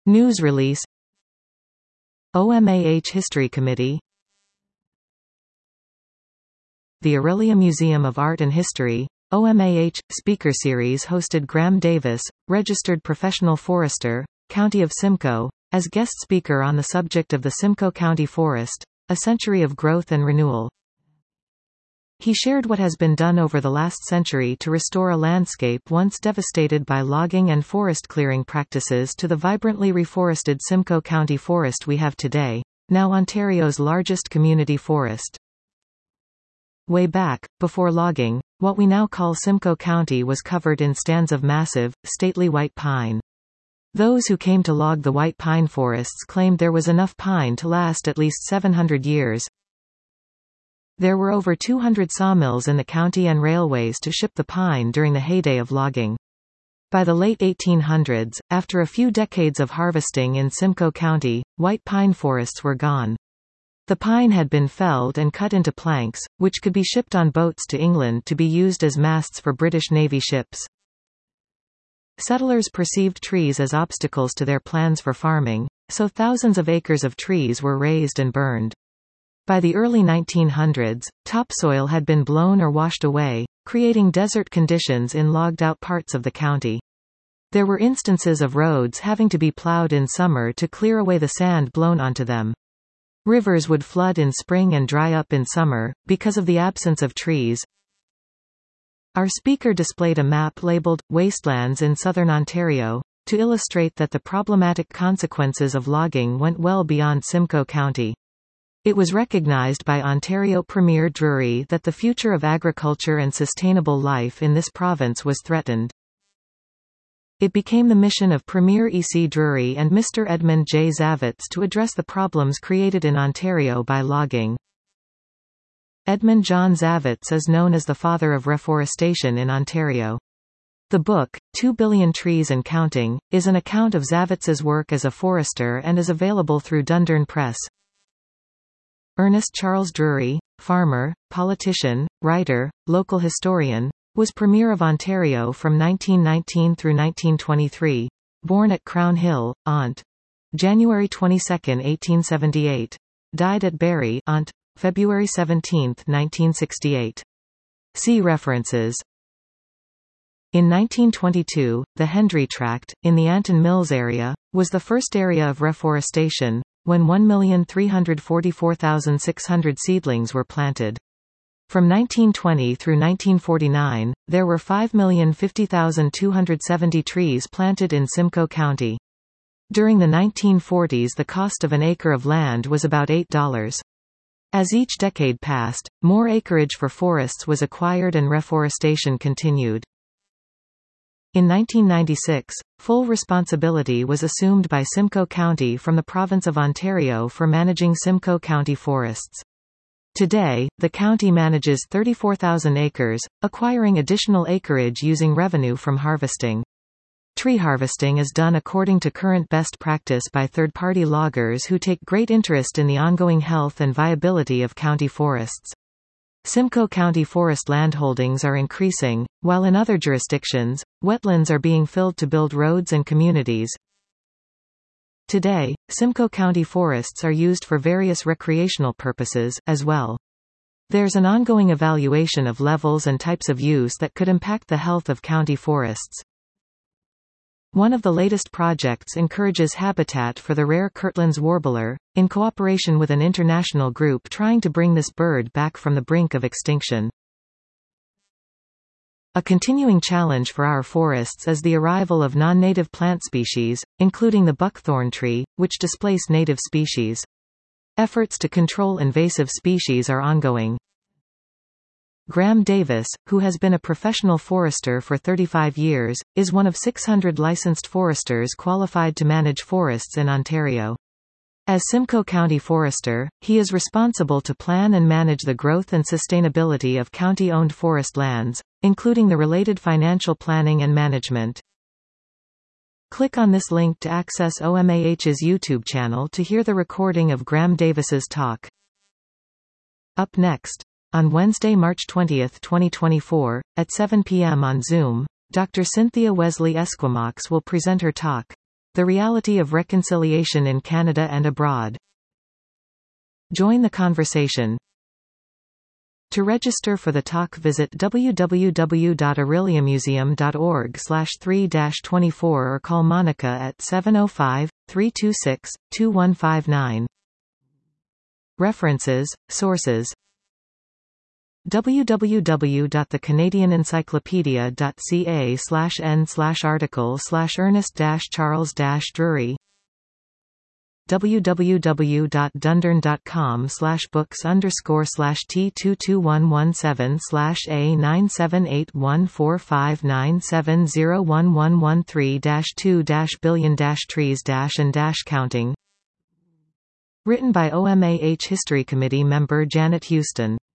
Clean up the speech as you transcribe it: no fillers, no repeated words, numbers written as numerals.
News release. OMAH History Committee. The Aurelia Museum of Art and History, OMAH, Speaker Series hosted Graham Davis, registered professional forester, County of Simcoe, as guest speaker on the subject of the Simcoe County Forest, a century of growth and renewal. He shared what has been done over the last century to restore a landscape once devastated by logging and forest clearing practices to the vibrantly reforested Simcoe County Forest we have today, now Ontario's largest community forest. Way back, before logging, what we now call Simcoe County was covered in stands of massive, stately white pine. Those who came to log the white pine forests claimed there was enough pine to last at least 700 years. There were over 200 sawmills in the county and railways to ship the pine during the heyday of logging. By the late 1800s, after a few decades of harvesting in Simcoe County, white pine forests were gone. The pine had been felled and cut into planks, which could be shipped on boats to England to be used as masts for British Navy ships. Settlers perceived trees as obstacles to their plans for farming, so thousands of acres of trees were razed and burned. By the early 1900s, topsoil had been blown or washed away, creating desert conditions in logged-out parts of the county. There were instances of roads having to be plowed in summer to clear away the sand blown onto them. Rivers would flood in spring and dry up in summer, because of the absence of trees. Our speaker displayed a map labeled, Wastelands in Southern Ontario, to illustrate that the problematic consequences of logging went well beyond Simcoe County. It was recognized by Ontario Premier Drury that the future of agriculture and sustainable life in this province was threatened. It became the mission of Premier E.C. Drury and Mr. Edmund J. Zavitz to address the problems created in Ontario by logging. Edmund John Zavitz is known as the father of reforestation in Ontario. The book, 2 Billion Trees and Counting, is an account of Zavitz's work as a forester and is available through Dundurn Press. Ernest Charles Drury, farmer, politician, writer, local historian, was Premier of Ontario from 1919 through 1923, born at Crown Hill, Ont. January 22, 1878. Died at Barrie, Ont. February 17, 1968. See references. In 1922, the Hendry Tract, in the Anton Mills area, was the first area of reforestation, when 1,344,600 seedlings were planted. From 1920 through 1949, there were 5,050,270 trees planted in Simcoe County. During the 1940s, the cost of an acre of land was about $8. As each decade passed, more acreage for forests was acquired and reforestation continued. In 1996, full responsibility was assumed by Simcoe County from the Province of Ontario for managing Simcoe County forests. Today, the county manages 34,000 acres, acquiring additional acreage using revenue from harvesting. Tree harvesting is done according to current best practice by third-party loggers who take great interest in the ongoing health and viability of county forests. Simcoe County forest landholdings are increasing, while in other jurisdictions, wetlands are being filled to build roads and communities. Today, Simcoe County forests are used for various recreational purposes, as well. There's an ongoing evaluation of levels and types of use that could impact the health of county forests. One of the latest projects encourages habitat for the rare Kirtland's warbler, in cooperation with an international group trying to bring this bird back from the brink of extinction. A continuing challenge for our forests is the arrival of non-native plant species, including the buckthorn tree, which displace native species. Efforts to control invasive species are ongoing. Graham Davis, who has been a professional forester for 35 years, is one of 600 licensed foresters qualified to manage forests in Ontario. As Simcoe County Forester, he is responsible to plan and manage the growth and sustainability of county-owned forest lands, including the related financial planning and management. Click on this link to access OMAH's YouTube channel to hear the recording of Graham Davis's talk. Up next. On Wednesday, March 20, 2024, at 7 p.m. on Zoom, Dr. Cynthia Wesley Esquimaux will present her talk. The reality of reconciliation in Canada and abroad. Join the conversation. To register for the talk, visit www.aureliamuseum.org/3-24 or call Monica at 705-326-2159. References, sources. www.canadianencyclopedia.ca/n/article/Ernest-Charles-Drury. www.dundurndt/book_a978145970113-2-billion-trees-and-counting. Written by OMAH History Committee member Janet Houston.